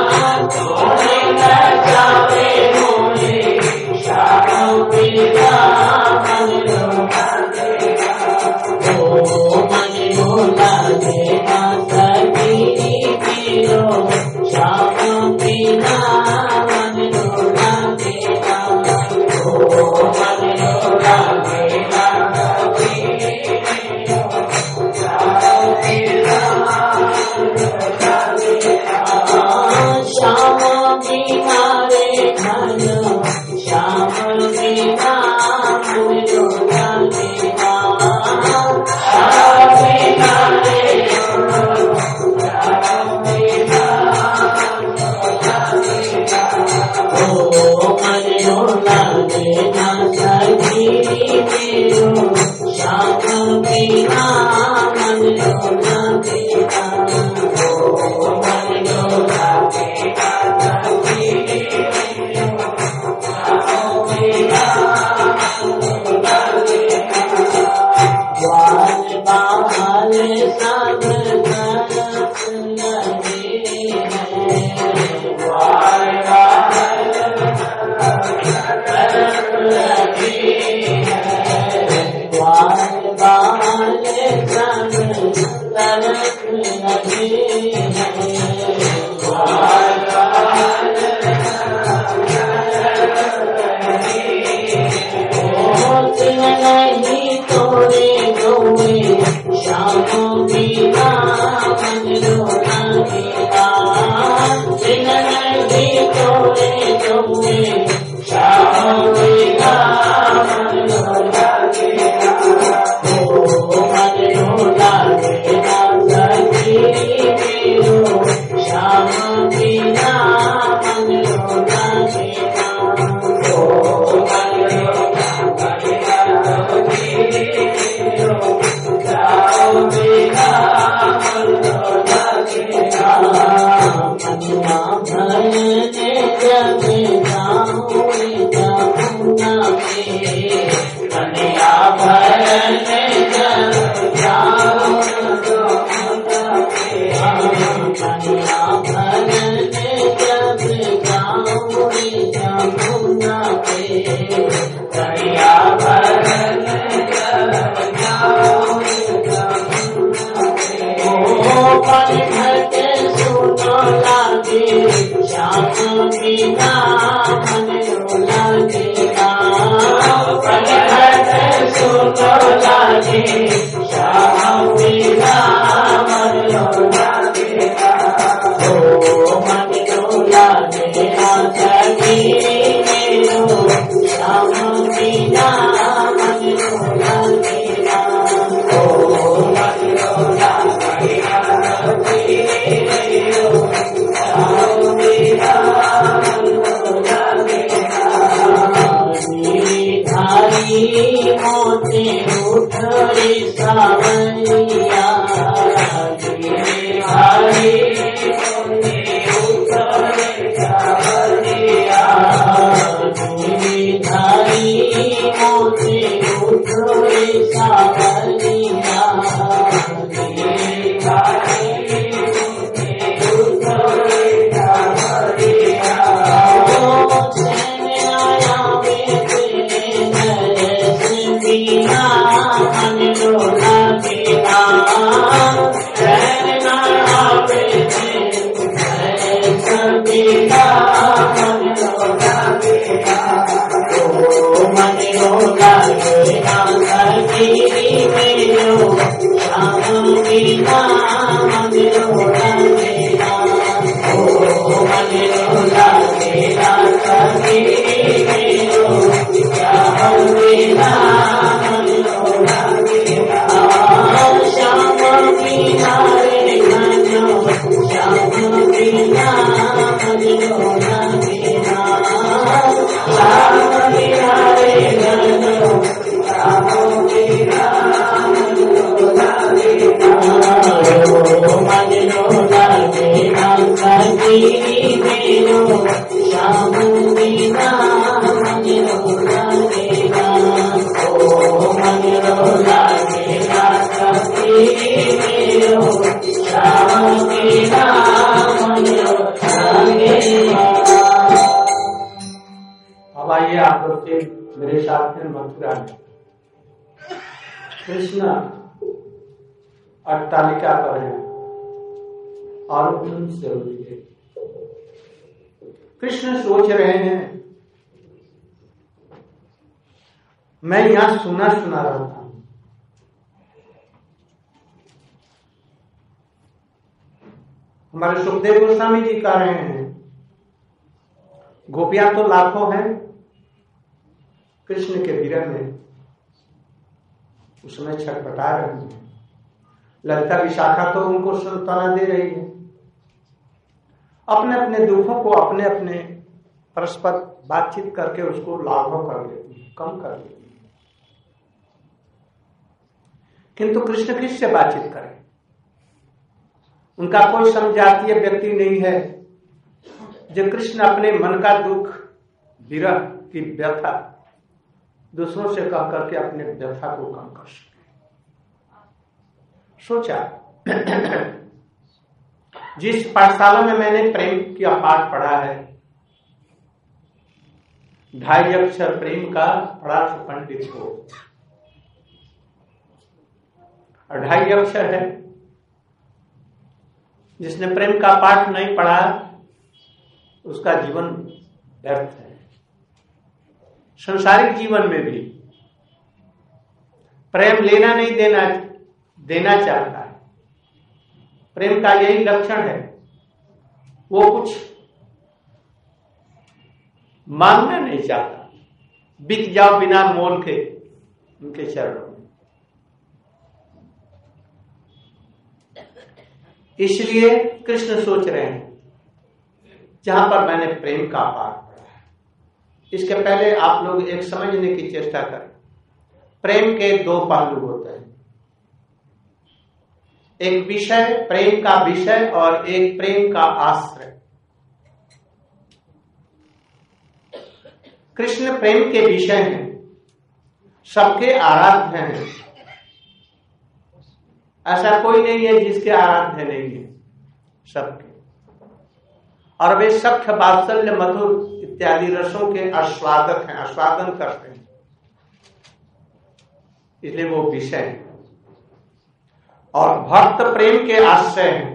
[SPEAKER 5] हुए श्याम बिना मन लागे ना ओ मन लागे ना सखी मेरो श्याम बिना मन लागे ना ओ मन लागे ना सखी मेरो श्याम बिना मन लागे ना मनुआ भरने जब जाऊँ जाऊँगा मैं कन्या भरने जब जाऊँ जाऊँगा मैं कन्या भरने जब जाऊँ जाऊँगा मैं कन्या भरने जब जाऊँ जाऊँगा ओ पल घटे सुनो लागे श्याम बिना मन लागे ना पल घटे सुनो लागे श्याम बिना मन लागे ना ओ मन लागे ना सखी मेरो श्याम बिना मन लागे ना ओ मन लागे ना सखी मेरो श्याम बिना मन लागे ना धारी मोते उठे सावरिया धारी मोते उठे सावरिया धारी मोते उठे सावरिया
[SPEAKER 2] अब आइए आप लोग के मेरे साथ में मथुरा में कृष्ण अट्टालिका पर है और उनसे उठे कृष्ण सोच रहे हैं मैं यहां सुना सुना रहता हूं, हमारे सुखदेव गोस्वामी जी कह रहे हैं गोपियां तो लाखों हैं कृष्ण के विरह में उसमें छटपटा रही है, ललिता विशाखा तो उनको सांत्वना दे रही है, अपने अपने दुखों को अपने अपने परस्पर बातचीत करके उसको लाघव कर लेती है, कम कर लेती है। किंतु कृष्ण किससे बातचीत करें, उनका कोई समझातीय व्यक्ति नहीं है जो कृष्ण अपने मन का दुख विरह की व्यथा दूसरों से कह करके अपने व्यथा को कम कर सके। सोचा जिस पाठशाला में मैंने प्रेम का पाठ पढ़ा है, 2.5 अक्षर प्रेम का पढ़ा पंडित को, 2.5 अक्षर है, जिसने प्रेम का पाठ नहीं पढ़ा उसका जीवन व्यर्थ है। संसारिक जीवन में भी प्रेम लेना नहीं देना चाहता है, प्रेम का यही लक्षण है, वो कुछ मांगना नहीं चाहता, बिक जाओ बिना मोल के उनके चरणों में। इसलिए कृष्ण सोच रहे हैं जहां पर मैंने प्रेम का पाठ पढ़ा है। इसके पहले आप लोग एक समझने की चेष्टा करें, प्रेम के दो पहलू होते हैं, एक विषय, प्रेम का विषय, और एक प्रेम का आश्रय। कृष्ण प्रेम के विषय हैं, सबके आराध्य हैं, ऐसा कोई नहीं है जिसके आराध्य नहीं है, सबके। और वे सख्य, वात्सल्य, मधुर इत्यादि रसों के आस्वादक हैं, आस्वादन करते हैं, इसलिए वो विषय है। और भक्त प्रेम के आश्रय हैं।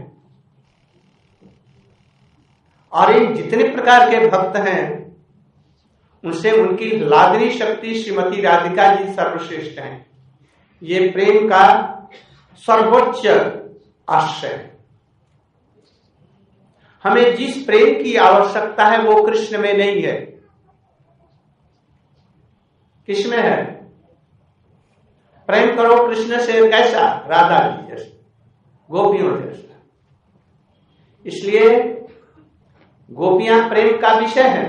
[SPEAKER 2] और इन जितने प्रकार के भक्त हैं उनसे उनकी लादनी शक्ति श्रीमती राधिका जी सर्वश्रेष्ठ हैं। ये प्रेम का सर्वोच्च आश्रय है। हमें जिस प्रेम की आवश्यकता है वो कृष्ण में नहीं है। किसमें है? प्रेम करो कृष्ण से कैसा? राधा जी जैसा, गोपियों जैसा। इसलिए गोपियां प्रेम का विषय है,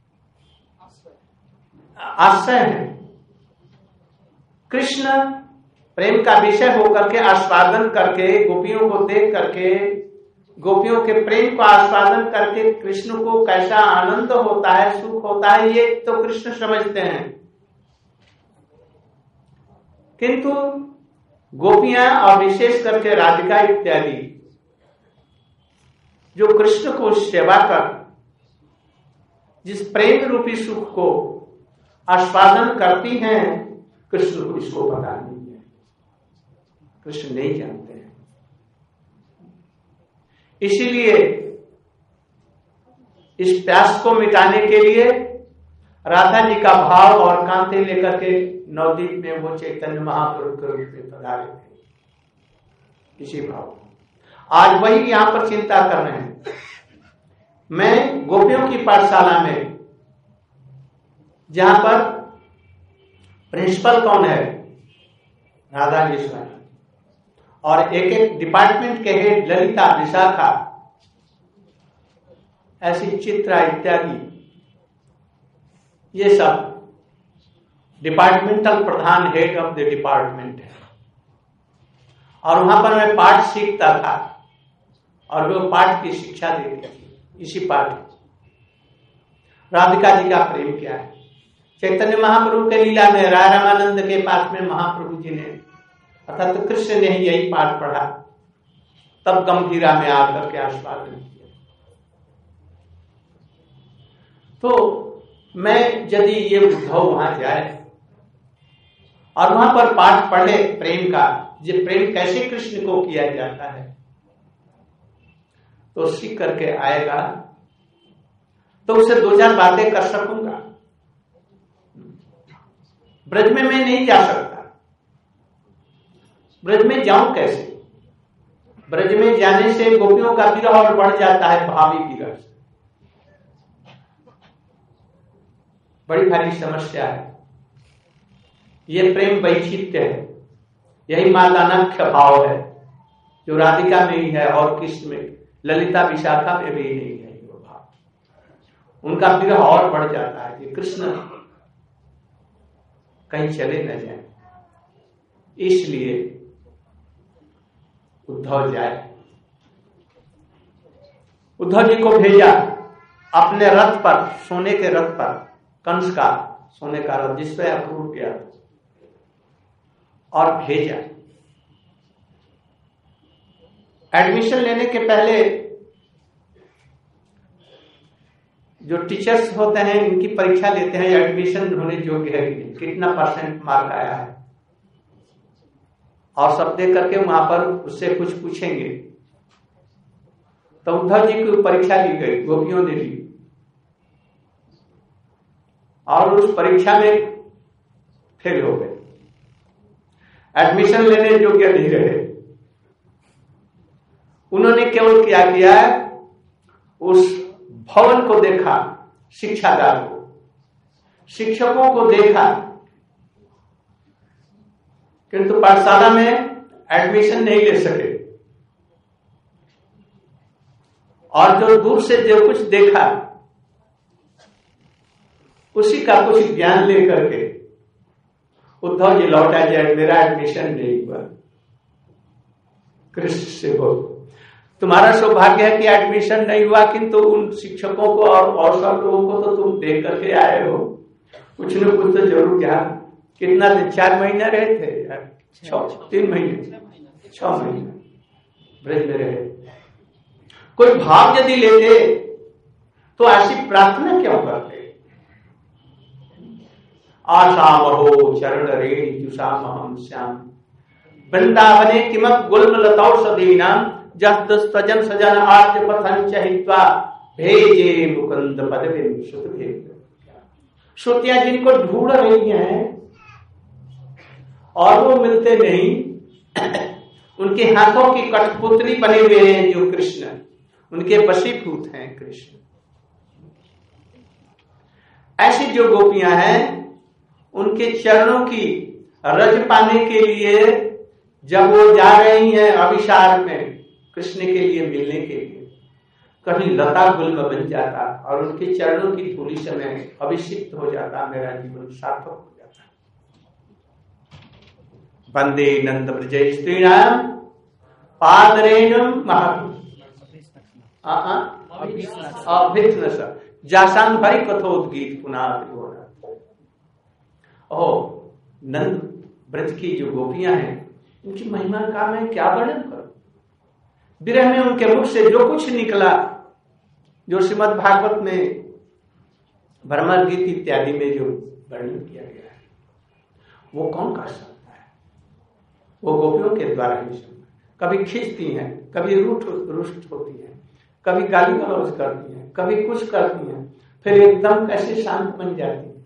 [SPEAKER 2] आश्रय है। कृष्ण प्रेम का विषय होकर के आस्वादन करके, गोपियों को देख करके, गोपियों के प्रेम को आस्वादन करके कृष्ण को कैसा आनंद होता है, सुख होता है, ये तो कृष्ण समझते हैं। किंतु गोपियां और विशेष करके राधिका इत्यादि जो कृष्ण को सेवा कर जिस प्रेम रूपी सुख को आस्वादन करती हैं, कृष्ण को इसको पता नहीं है, कृष्ण नहीं जानते हैं। इसीलिए इस प्यास को मिटाने के लिए राधा जी का भाव और कांते लेकर के नवदीप में वो चैतन्य महाप्रभु के रूप में पधारे थे। इसी भाव आज वही यहां पर चिंता कर रहे हैं। मैं गोपियों की पाठशाला में, जहां पर प्रिंसिपल कौन है? राधा जी स्वयं, और एक एक डिपार्टमेंट के हेड ललिता, विशाखा, ऐसी चित्रा इत्यादि, ये सब डिपार्टमेंटल प्रधान, हेड ऑफ द डिपार्टमेंट है। और वहां पर मैं पाठ सीखता था और वो पाठ की शिक्षा देती थी। इसी पाठ राधिका जी का प्रेम क्या है, चैतन्य महाप्रभु के लीला में राय रामानंद के पास में महाप्रभु जी ने, अर्थात तो कृष्ण ने ही यही पाठ पढ़ा, तब गंभीरा में आकर के आस्वादन किया। तो मैं यदि ये उद्धव वहां जाए और वहां पर पाठ पढ़े प्रेम का, ये प्रेम कैसे कृष्ण को किया जाता है, तो सीख करके आएगा तो उसे दो चार बातें कर सकूंगा। ब्रज में मैं नहीं जा सकता, ब्रज में जाऊं कैसे? ब्रज में जाने से गोपियों का विरह और बढ़ जाता है, भावी विरह से। बड़ी भारी समस्या है। ये प्रेम वैचित्य है, यही मातानाख्य भाव है जो राधिका में ही है और कृष्ण में, ललिता विशाखा में भी नहीं है वो भाव। उनका विरह और बढ़ जाता है कि कृष्ण कहीं चले न जाए, इसलिए उद्धव जाए। उद्धव जी को भेजा अपने रथ पर, सोने के रथ पर, कंस का सोने का रथ जिस पे अक्रूर किया, और भेजा। एडमिशन लेने के पहले जो टीचर्स होते हैं इनकी परीक्षा लेते हैं, एडमिशन होने योग्य है कि नहीं, कितना % मार्क आया है, और सब देख करके वहां पर उससे कुछ पूछेंगे। तो उद्धव जी की परीक्षा ली गई, गोपियों ने ली, और उस परीक्षा में फेल हो गए, एडमिशन लेने योग्य नहीं रहे। उन्होंने केवल क्या किया, उस भवन को देखा, शिक्षागार को, शिक्षकों को देखा, किंतु पाठशाला में एडमिशन नहीं ले सके, और जो दूर से जो कुछ देखा उसी का कुछ ज्ञान लेकर के उद्धव जी लौटा जाए, मेरा एडमिशन नहीं हुआ। कृष्ण से बोल, तुम्हारा सौभाग्य है कि एडमिशन नहीं हुआ, किंतु उन शिक्षकों को और सब लोगों को तो तुम देख करके आए हो, कुछ न कुछ तो जरूर ज्ञान। कितना दिन, 4 महीने रहे थे यार, 3 महीने 6 महीने ब्रज में रहे। कोई भाव यदि लेते तो ऐसी प्रार्थना क्यों करते? आशामहो चरण रेणि जुषामहं श्याम वृंदावने किमत गुल्म लतौषधीनाम जस्तजन सजन आद्य पथं चहित्वा भेजे मुकुंद पदवीं सुतभेद। श्रुतियां जिनको ढूंढ रही हैं और वो मिलते नहीं, उनके हाथों की कठपुतली बने हुए हैं जो कृष्ण, उनके वशीभूत हैं कृष्ण। ऐसी जो गोपियां हैं, उनके चरणों की रज पाने के लिए जब वो जा रही हैं अभिसार में कृष्ण के लिए मिलने के लिए, कहीं लता गुल्म बन जाता और उनके चरणों की धूलि से मैं अभिषिक्त हो जाता, मेरा जीवन सार्थक हो जाता। वंदे नंद ब्रज स्त्रीणाम पादरेणुम अभिष्णस जासान भरी कथोद्गीत पुनः। ओ नंद ब्रज की जो गोपियां हैं, उनकी महिमा का मैं क्या वर्णन करूं? विरह में उनके मुख से जो कुछ निकला, जो श्रीमद् भागवत में भ्रमर गीत इत्यादि में जो वर्णन किया गया है, वो कौन कर सकता है? वो गोपियों के द्वारा ही संभव। कभी खींचती हैं, कभी रुष्ट होती हैं, कभी गाली गलौज करती हैं, कभी कुछ करती हैं, फिर एकदम कैसे शांत बन जाती हैं।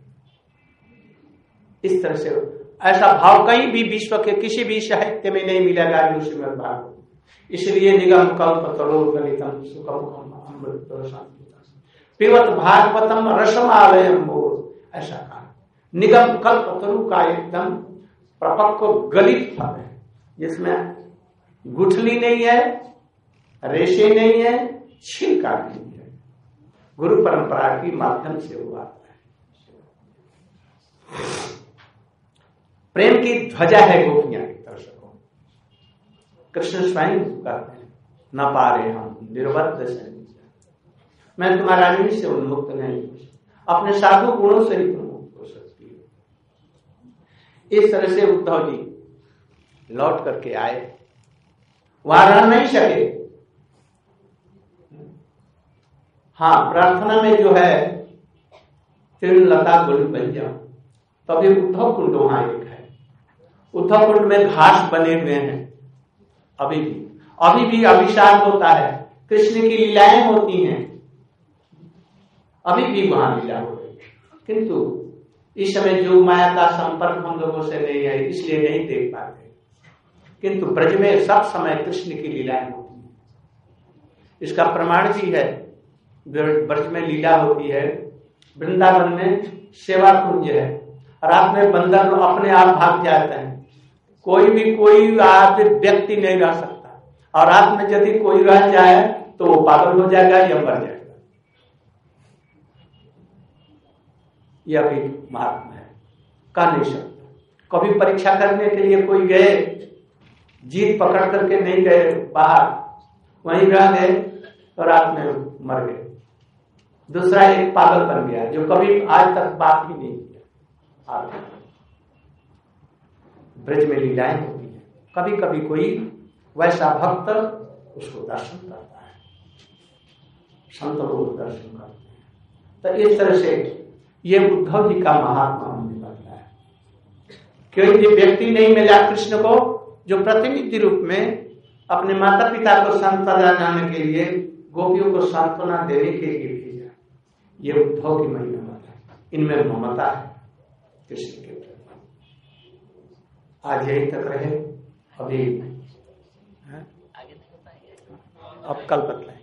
[SPEAKER 2] इस तरह से ऐसा भाव कहीं भी विश्व के किसी भी साहित्य में नहीं मिलेगा जो श्रीमद् भागवत। इसलिए निगम कल्प तरोगलितम सुखम अमृत पिबत भागवतम रसमालयम बोल, ऐसा कहा। निगम कल्प तरु का एकदम प्रपक्व गलित फल है, जिसमें गुठली नहीं है, रेशे नहीं है, छिलका नहीं है, गुरु परंपरा के माध्यम से हुआ है। प्रेम की ध्वजा है गोपियां की दर्शकों। कृष्ण स्वयं कहते हैं, न पारे हम निर्बद्ध से, मैं तुम्हारा निमित्त से उन्मुक्त नहीं, अपने साधु गुणों से ही तुम मुक्त हो सकती हो। इस तरह से उद्धव जी लौट करके आए, वहां रह नहीं सके। हाँ, प्रार्थना में जो है तृणलता गुल बन जाओ, तभी उद्धव कुंड वहां एक है। उद्धव कुंड में घास बने हुए हैं, अभी भी अभिषेक होता है, कृष्ण की लीलाएं होती हैं, अभी भी वहां लीला हो रही है। किंतु इस समय जो माया का संपर्क हम लोगों से नहीं है, इसलिए नहीं देख पाते। किंतु ब्रज में सब समय कृष्ण की लीलाएं होती हैं। इसका प्रमाण भी है, ब्रज में लीला होती है, वृंदावन में सेवा कुंज है, रात में बंदर अपने आप भाग जाते हैं, कोई व्यक्ति नहीं रह सकता, और रात में यदि कोई रह जाए तो वो पागल हो जाएगा या मर जाएगा। यह भी महात्मा है, कह नहीं सकता। कभी परीक्षा करने के लिए कोई गए, जीत पकड़ करके नहीं गए बाहर, वहीं रह गए तो रात में मर गए। दूसरा एक पागल बन गया जो कभी आज तक बात ही नहीं किया। ब्रज में लीलाएं होती है, कभी कभी कोई वैसा भक्त उसको दर्शन करता है, संत लोग दर्शन करते हैं। तो इस तरह से ये उद्धव जी का महात्मा होने लगता है। कोई व्यक्ति नहीं मिला कृष्ण को जो प्रतिनिधि रूप में अपने माता पिता को सांत्वना देने के लिए, गोपियों को सांत्वना देने के लिए भेजा। ये उद्धव की महिमा है, इनमें ममता है कृष्ण के प्रति। आज यही तक रहे, अभी अब कल बतलाए।